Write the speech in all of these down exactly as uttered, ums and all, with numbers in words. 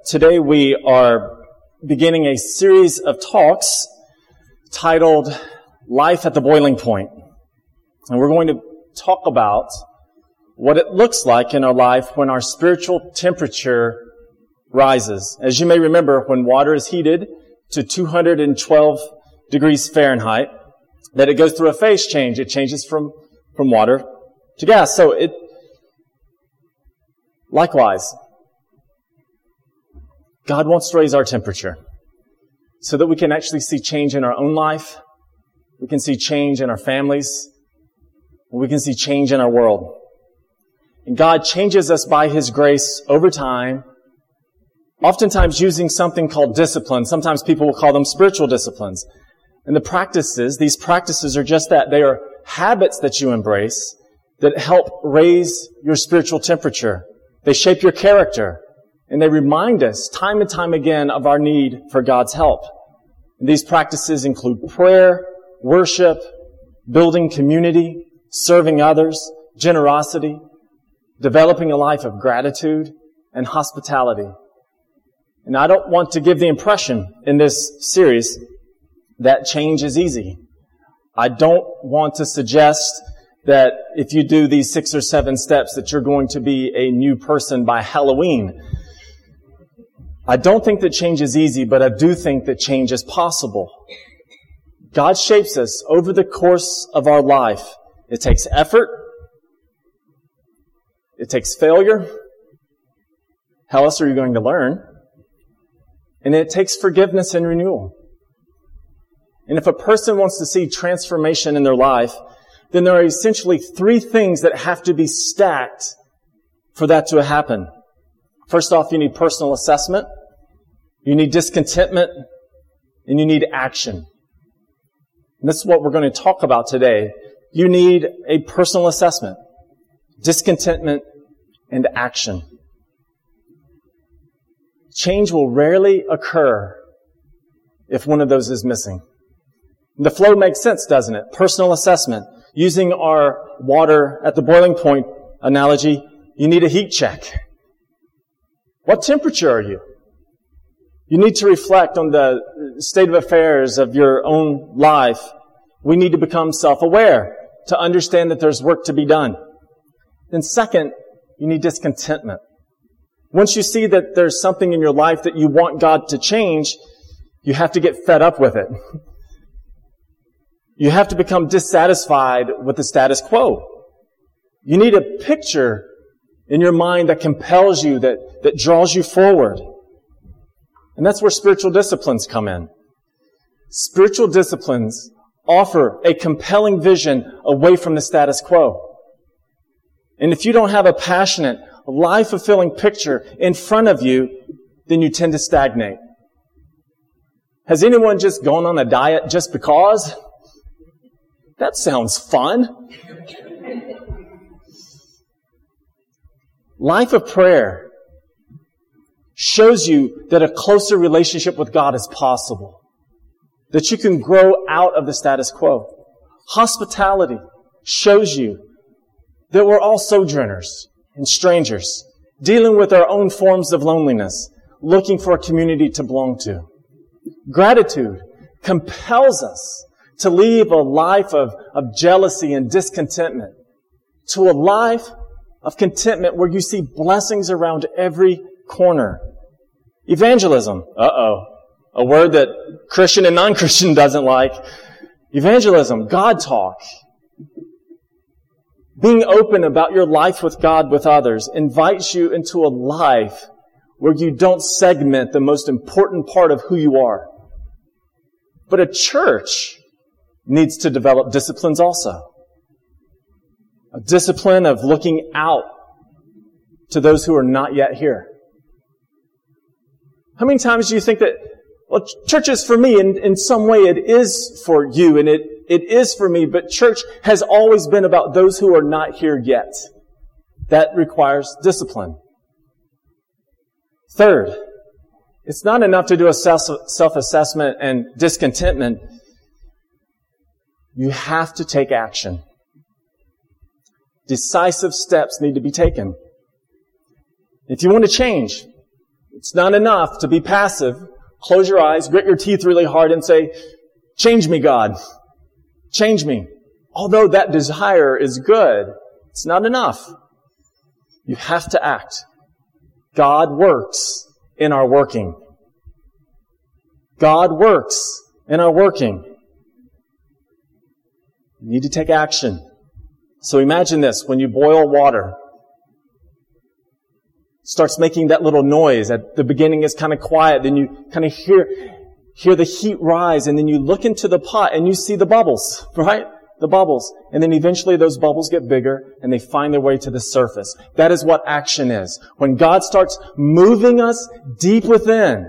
Today we are beginning a series of talks titled Life at the Boiling Point. And we're going to talk about what it looks like in our life when our spiritual temperature rises. As you may remember, when water is heated to two hundred twelve degrees Fahrenheit, that it goes through a phase change. It changes from, from water to gas. So it, likewise, God wants to raise our temperature so that we can actually see change in our own life. We can see change in our families. We can see change in our world. And God changes us by His grace over time, oftentimes using something called discipline. Sometimes people will call them spiritual disciplines. And the practices, these practices are just that. They are habits that you embrace that help raise your spiritual temperature. They shape your character. And they remind us time and time again of our need for God's help. And these practices include prayer, worship, building community, serving others, generosity, developing a life of gratitude, and hospitality. And I don't want to give the impression in this series that change is easy. I don't want to suggest that if you do these six or seven steps that you're going to be a new person by Halloween. I don't think that change is easy, but I do think that change is possible. God shapes us over the course of our life. It takes effort. It takes failure. How else are you going to learn? And it takes forgiveness and renewal. And if a person wants to see transformation in their life, then there are essentially three things that have to be stacked for that to happen. First off, you need personal assessment, you need discontentment, and you need action. And this is what we're going to talk about today. You need a personal assessment, discontentment, and action. Change will rarely occur if one of those is missing. The flow makes sense, doesn't it? Personal assessment. Using our water at the boiling point analogy, you need a heat check. What temperature are you? You need to reflect on the state of affairs of your own life. We need to become self-aware to understand that there's work to be done. Then second, you need discontentment. Once you see that there's something in your life that you want God to change, you have to get fed up with it. You have to become dissatisfied with the status quo. You need a picture in your mind that compels you, that, that draws you forward. And that's where spiritual disciplines come in. Spiritual disciplines offer a compelling vision away from the status quo. And if you don't have a passionate, life-fulfilling picture in front of you, then you tend to stagnate. Has anyone just gone on a diet just because? That sounds fun. Life of prayer shows you that a closer relationship with God is possible. That you can grow out of the status quo. Hospitality shows you that we're all sojourners and strangers, dealing with our own forms of loneliness, looking for a community to belong to. Gratitude compels us to leave a life of, of jealousy and discontentment to a life of contentment where you see blessings around every corner. Evangelism. Uh-oh. A word that Christian and non-Christian doesn't like. Evangelism. God talk. Being open about your life with God, with others, invites you into a life where you don't segment the most important part of who you are. But a church needs to develop disciplines also. A discipline of looking out to those who are not yet here. How many times do you think that, well, church is for me, and in some way it is for you, and it, it is for me, but church has always been about those who are not here yet. That requires discipline. Third, it's not enough to do a self-assessment and discontentment. You have to take action. Decisive steps need to be taken. If you want to change, It's not enough to be passive. Close your eyes, grit your teeth really hard and say, change me, God. Change me. Although that desire is good, it's not enough. You have to act. God works in our working. God works in our working. You need to take action. So imagine this. When you boil water, it starts making that little noise. At the beginning it's kind of quiet. Then you kind of hear, hear the heat rise. And then you look into the pot and you see the bubbles, right? The bubbles. And then eventually those bubbles get bigger and they find their way to the surface. That is what action is. When God starts moving us deep within,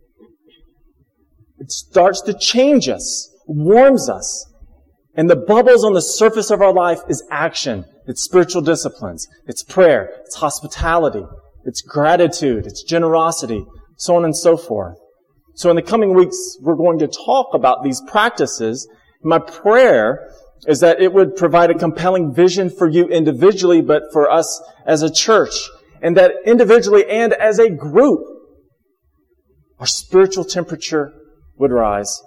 it starts to change us, warms us. And the bubbles on the surface of our life is action. It's spiritual disciplines. It's prayer. It's hospitality. It's gratitude. It's generosity. So on and so forth. So in the coming weeks, we're going to talk about these practices. My prayer is that it would provide a compelling vision for you individually, but for us as a church. And that individually and as a group, our spiritual temperature would rise.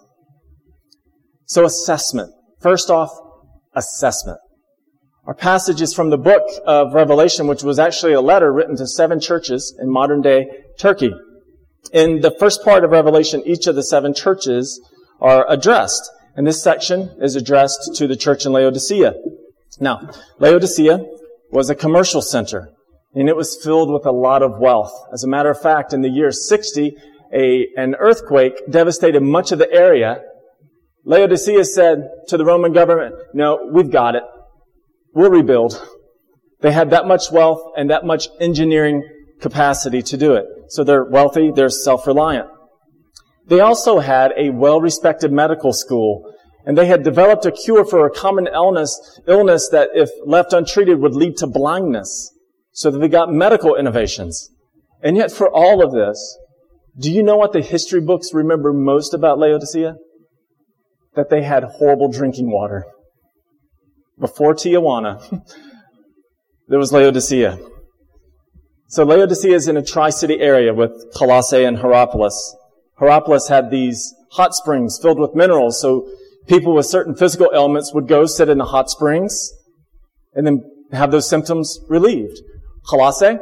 So assessment. First off, assessment. Our passage is from the book of Revelation, which was actually a letter written to seven churches in modern-day Turkey. In the first part of Revelation, each of the seven churches are addressed. And this section is addressed to the church in Laodicea. Now, Laodicea was a commercial center, and it was filled with a lot of wealth. As a matter of fact, in the year sixty, a, an earthquake devastated much of the area. Laodicea said to the Roman government, no, we've got it. We'll rebuild. They had that much wealth and that much engineering capacity to do it. So they're wealthy, they're self-reliant. They also had a well-respected medical school, and they had developed a cure for a common illness, illness that, if left untreated, would lead to blindness. So they got medical innovations. And yet for all of this, do you know what the history books remember most about Laodicea? That they had horrible drinking water. Before Tijuana, there was Laodicea. So Laodicea is in a tri-city area with Colossae and Hierapolis. Hierapolis had these hot springs filled with minerals, so people with certain physical ailments would go sit in the hot springs and then have those symptoms relieved. Colossae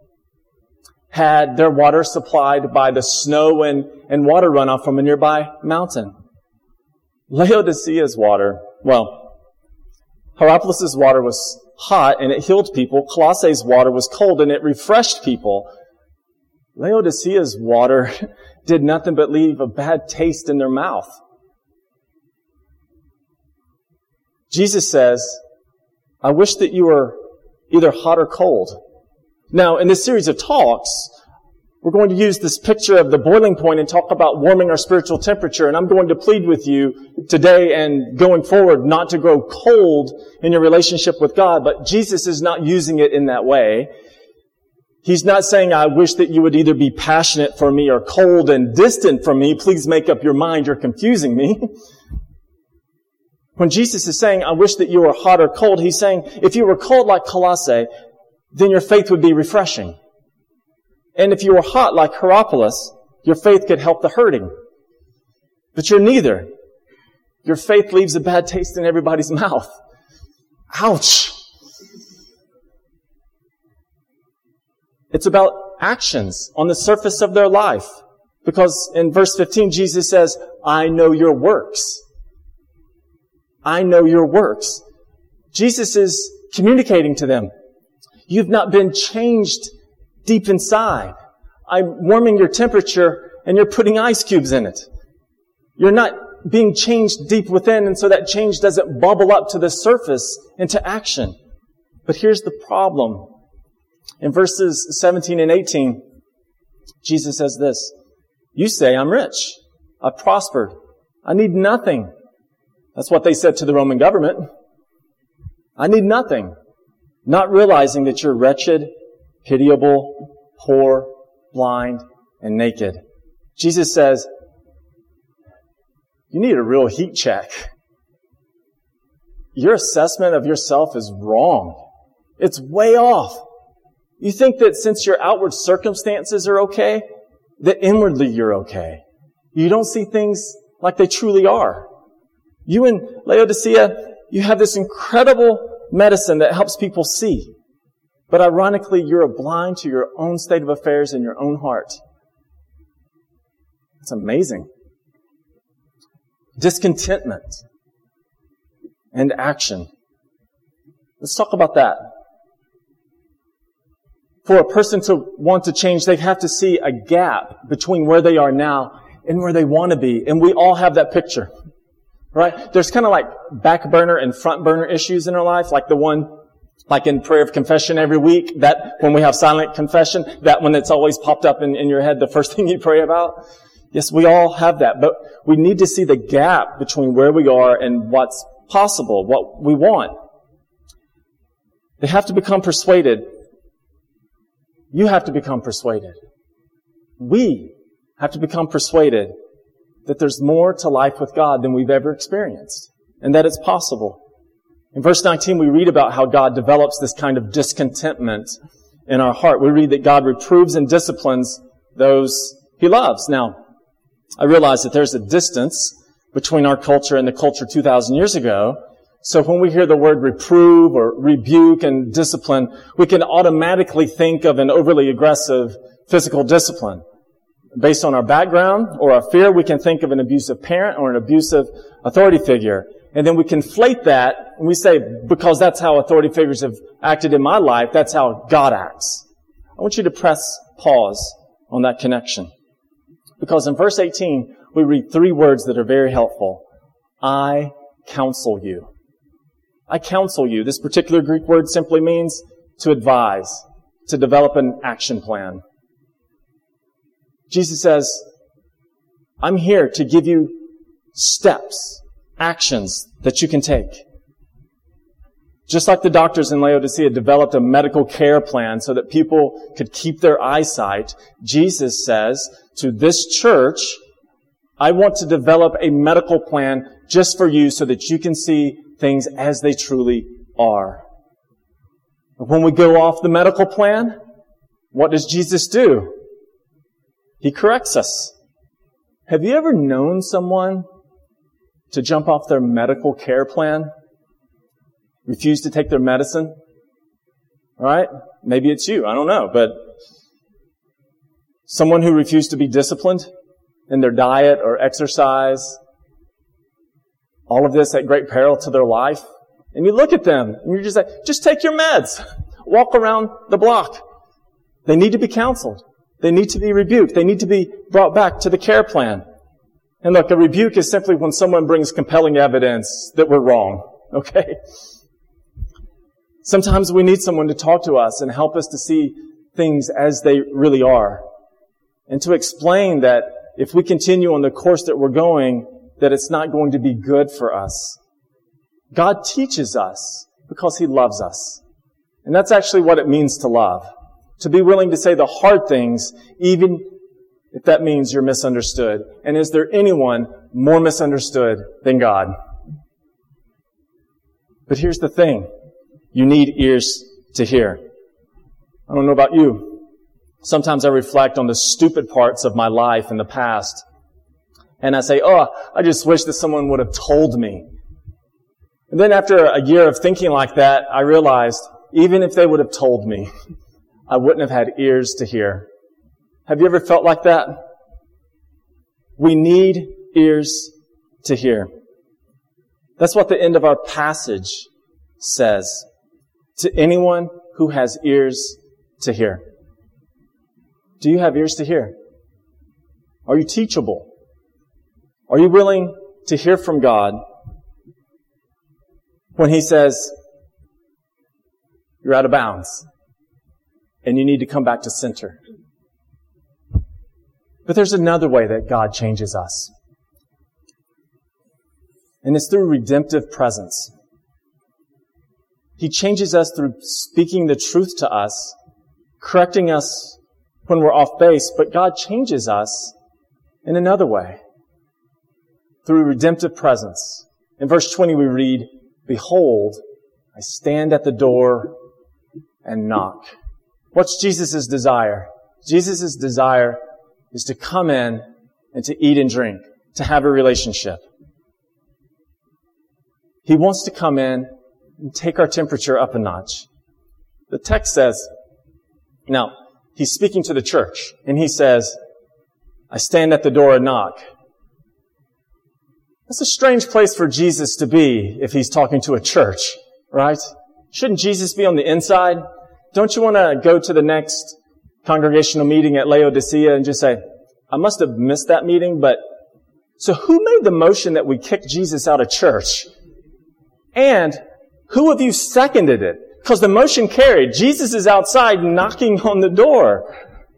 had their water supplied by the snow and, and water runoff from a nearby mountain. Laodicea's water, well, Hierapolis' water was hot and it healed people. Colossae's water was cold and it refreshed people. Laodicea's water did nothing but leave a bad taste in their mouth. Jesus says, I wish that you were either hot or cold. Now, in this series of talks, we're going to use this picture of the boiling point and talk about warming our spiritual temperature. And I'm going to plead with you today and going forward not to grow cold in your relationship with God. But Jesus is not using it in that way. He's not saying, I wish that you would either be passionate for me or cold and distant from me. Please make up your mind. You're confusing me. When Jesus is saying, I wish that you were hot or cold, He's saying, if you were cold like Colossae, then your faith would be refreshing. And if you were hot like Hierapolis, your faith could help the hurting. But you're neither. Your faith leaves a bad taste in everybody's mouth. Ouch! It's about actions on the surface of their life. Because in verse fifteen, Jesus says, I know your works. I know your works. Jesus is communicating to them. You've not been changed deep inside. I'm warming your temperature and you're putting ice cubes in it. You're not being changed deep within, and so that change doesn't bubble up to the surface into action. But here's the problem. In verses seventeen and eighteen, Jesus says this, you say, I'm rich. I've prospered. I need nothing. That's what they said to the Roman government. I need nothing. Not realizing that you're wretched, pitiable, poor, blind, and naked. Jesus says, you need a real heat check. Your assessment of yourself is wrong. It's way off. You think that since your outward circumstances are okay, that inwardly you're okay. You don't see things like they truly are. You in Laodicea, you have this incredible medicine that helps people see. But ironically, you're blind to your own state of affairs in your own heart. It's amazing. Discontentment and action. Let's talk about that. For a person to want to change, they have to see a gap between where they are now and where they want to be. And we all have that picture, right? There's kind of like back burner and front burner issues in our life, like the one, like in prayer of confession every week, that when we have silent confession, that one that's always popped up in, in your head, the first thing you pray about. Yes, we all have that, but we need to see the gap between where we are and what's possible, what we want. They have to become persuaded. You have to become persuaded. We have to become persuaded that there's more to life with God than we've ever experienced, and that it's possible. In verse nineteen, we read about how God develops this kind of discontentment in our heart. We read that God reproves and disciplines those He loves. Now, I realize that there's a distance between our culture and the culture two thousand years ago. So when we hear the word reprove or rebuke and discipline, we can automatically think of an overly aggressive physical discipline. Based on our background or our fear, we can think of an abusive parent or an abusive authority figure. And then we conflate that and we say, because that's how authority figures have acted in my life, that's how God acts. I want you to press pause on that connection. Because in verse eighteen, we read three words that are very helpful. I counsel you. I counsel you. This particular Greek word simply means to advise, to develop an action plan. Jesus says, I'm here to give you steps, actions that you can take. Just like the doctors in Laodicea developed a medical care plan so that people could keep their eyesight, Jesus says to this church, I want to develop a medical plan just for you so that you can see things as they truly are. When we go off the medical plan, what does Jesus do? He corrects us. Have you ever known someone to jump off their medical care plan? Refuse to take their medicine? All right? Maybe it's you. I don't know. But someone who refused to be disciplined in their diet or exercise, all of this at great peril to their life. And you look at them and you're just like, just take your meds. Walk around the block. They need to be counseled. They need to be rebuked. They need to be brought back to the care plan. And look, a rebuke is simply when someone brings compelling evidence that we're wrong. Okay? Sometimes we need someone to talk to us and help us to see things as they really are. And to explain that if we continue on the course that we're going, that it's not going to be good for us. God teaches us because He loves us. And that's actually what it means to love. To be willing to say the hard things, even if that means you're misunderstood. And is there anyone more misunderstood than God? But here's the thing. You need ears to hear. I don't know about you. Sometimes I reflect on the stupid parts of my life in the past. And I say, oh, I just wish that someone would have told me. And then after a year of thinking like that, I realized, even if they would have told me, I wouldn't have had ears to hear. Have you ever felt like that? We need ears to hear. That's what the end of our passage says. To anyone who has ears to hear. Do you have ears to hear? Are you teachable? Are you willing to hear from God when He says, you're out of bounds and you need to come back to center? But there's another way that God changes us. And it's through redemptive presence. He changes us through speaking the truth to us, correcting us when we're off base, but God changes us in another way. Through redemptive presence. In verse twenty we read, behold, I stand at the door and knock. What's Jesus' desire? Jesus' desire is to come in and to eat and drink, to have a relationship. He wants to come in and take our temperature up a notch. The text says, now, he's speaking to the church, and he says, I stand at the door and knock. That's a strange place for Jesus to be if he's talking to a church, right? Shouldn't Jesus be on the inside? Don't you want to go to the next congregational meeting at Laodicea and just say, I must have missed that meeting, but so who made the motion that we kick Jesus out of church? And who of you seconded it? Because the motion carried. Jesus is outside knocking on the door.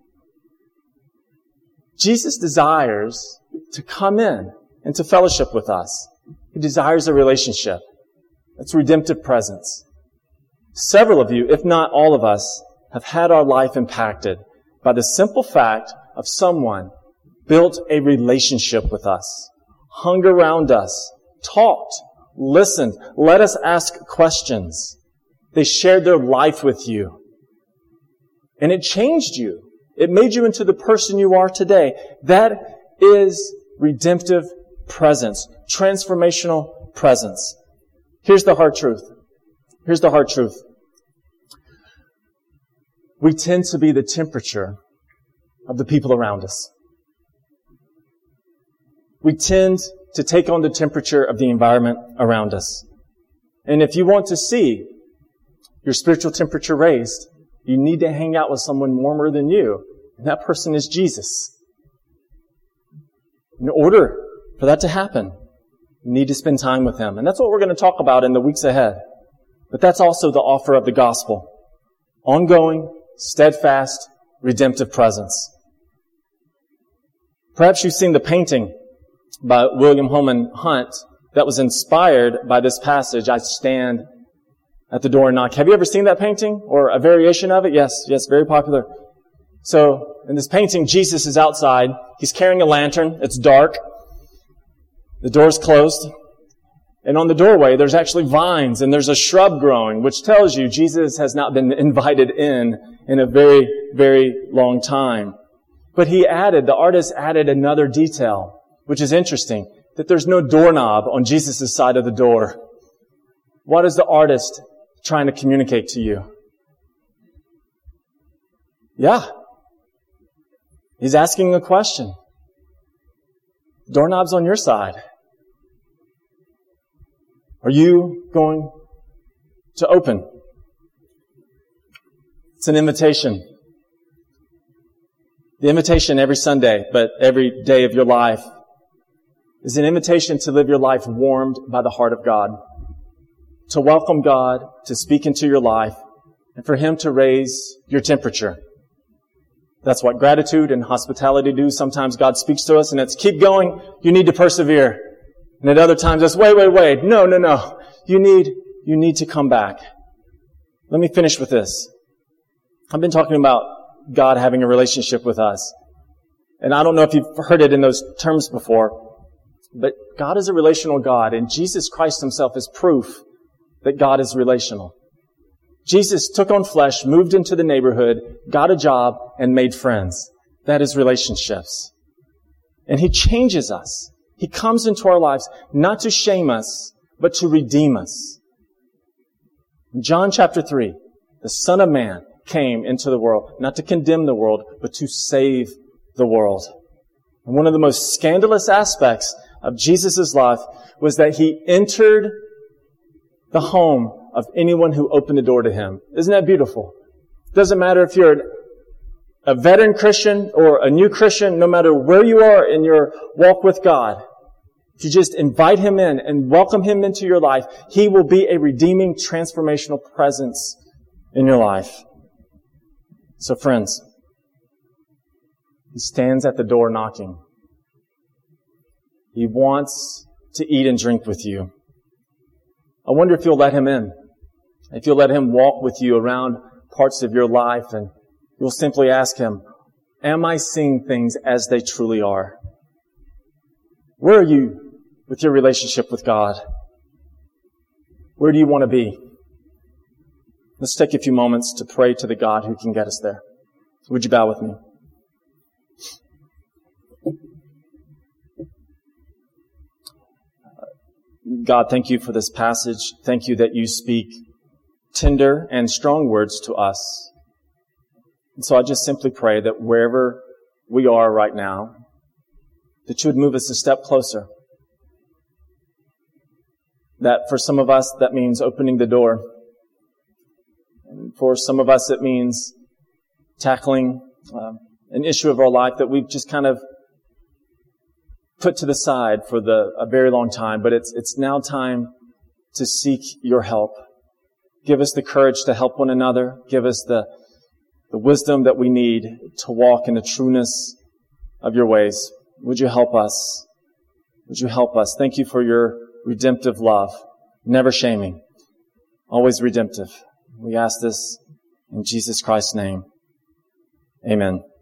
Jesus desires to come in and to fellowship with us. He desires a relationship. It's redemptive presence. Several of you, if not all of us, have had our life impacted by the simple fact of someone built a relationship with us, hung around us, talked, listened, let us ask questions. They shared their life with you. And it changed you. It made you into the person you are today. That is redemptive presence, transformational presence. Here's the hard truth. Here's the hard truth. We tend to be the temperature of the people around us. We tend to take on the temperature of the environment around us. And if you want to see your spiritual temperature raised, you need to hang out with someone warmer than you. And that person is Jesus. In order for that to happen, you need to spend time with Him. And that's what we're going to talk about in the weeks ahead. But that's also the offer of the gospel. Ongoing, steadfast, redemptive presence. Perhaps you've seen the painting by William Holman Hunt that was inspired by this passage, I stand at the door and knock. Have you ever seen that painting or a variation of it? Yes, yes, very popular. So in this painting, Jesus is outside. He's carrying a lantern. It's dark. The door's closed. And on the doorway, there's actually vines and there's a shrub growing, which tells you Jesus has not been invited in in a very, very long time. But he added, the artist added another detail, which is interesting, that there's no doorknob on Jesus' side of the door. What is the artist trying to communicate to you? Yeah. He's asking a question. Doorknob's on your side. Are you going to open? It's an invitation. The invitation every Sunday, but every day of your life, is an invitation to live your life warmed by the heart of God. To welcome God, to speak into your life, and for Him to raise your temperature. That's what gratitude and hospitality do. Sometimes God speaks to us and it's, keep going, you need to persevere. And at other times it's, wait, wait, wait, no, no, no. You need, you need to come back. Let me finish with this. I've been talking about God having a relationship with us. And I don't know if you've heard it in those terms before, but God is a relational God, and Jesus Christ Himself is proof that God is relational. Jesus took on flesh, moved into the neighborhood, got a job, and made friends. That is relationships. And He changes us. He comes into our lives not to shame us, but to redeem us. In John chapter three, the Son of Man came into the world, not to condemn the world, but to save the world. And one of the most scandalous aspects of Jesus' life was that He entered the home of anyone who opened the door to Him. Isn't that beautiful? It doesn't matter if you're a veteran Christian or a new Christian, no matter where you are in your walk with God. If you just invite Him in and welcome Him into your life, He will be a redeeming, transformational presence in your life. So friends, He stands at the door knocking. He wants to eat and drink with you. I wonder if you'll let Him in. If you'll let Him walk with you around parts of your life, and you'll simply ask Him, am I seeing things as they truly are? Where are you with your relationship with God? Where do you want to be? Let's take a few moments to pray to the God who can get us there. Would you bow with me? God, thank you for this passage. Thank you that you speak tender and strong words to us. And so I just simply pray that wherever we are right now, that you would move us a step closer. That for some of us, that means opening the door. And for some of us, it means tackling uh, an issue of our life that we've just kind of put to the side for the a very long time. But it's it's now time to seek your help. Give us the courage to help one another. Give us the the wisdom that we need to walk in the trueness of your ways. Would you help us? Would you help us? Thank you for your redemptive love, never shaming, always redemptive. We ask this in Jesus Christ's name. Amen.